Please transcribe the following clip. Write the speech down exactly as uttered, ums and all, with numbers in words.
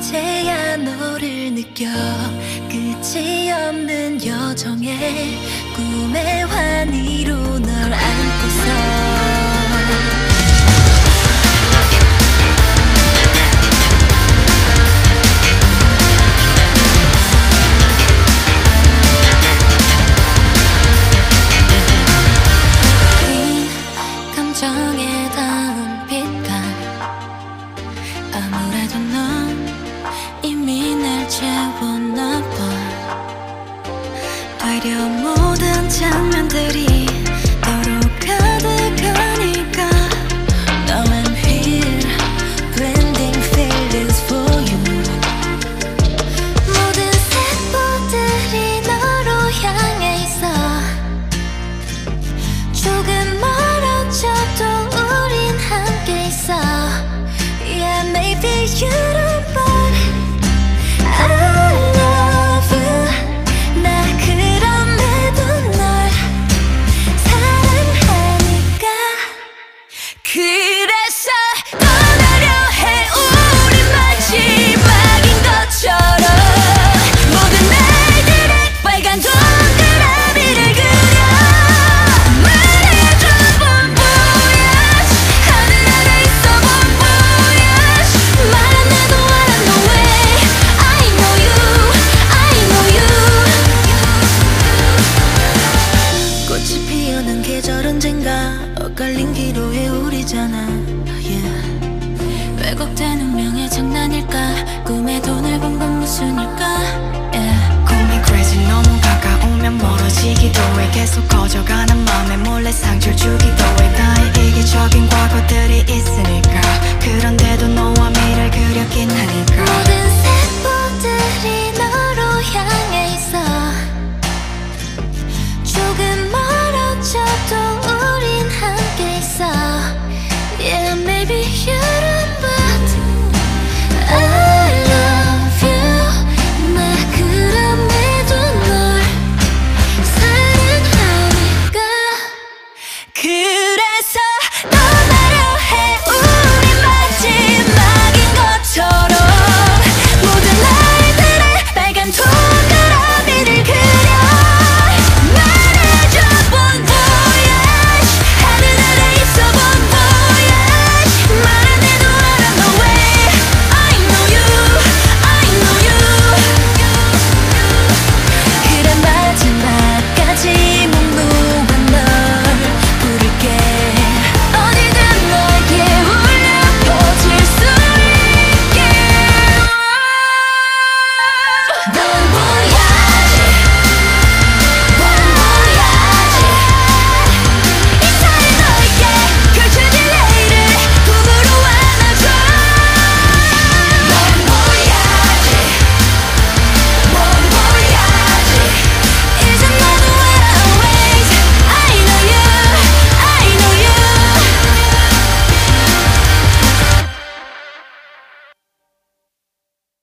이제야 너를 느껴 끝이 없는 여정에 꿈의 환희로 널 안고서 감정에 닿은 빛감 아무래도 넌 이미 날 채웠나 봐. 되려 모든 장면들이 너로 가득하니까 Now I'm here blending feelings for you. 모든 색보들이 너로 향해 있어. 조금 멀어져도 우린 함께 있어. Yeah, maybe you don't but I love you. 나 그럼에도 널 사랑하니까. 그래서 떠나려 해 우리 마지막인 것처럼. 모든 날들의 빨간 동그라미를 그려. 계절 언젠가 엇갈린 기로에 우리잖아. yeah. 왜곡된 운명의 장난일까. 꿈에 돈을 본 건 무슨 일까. yeah. Call me crazy. 너무 가까우면 멀어지기도 해. 계속 커져가는 맘에 몰래 상처를 주기도 해. 나의 이기적인 과거들이 있으니까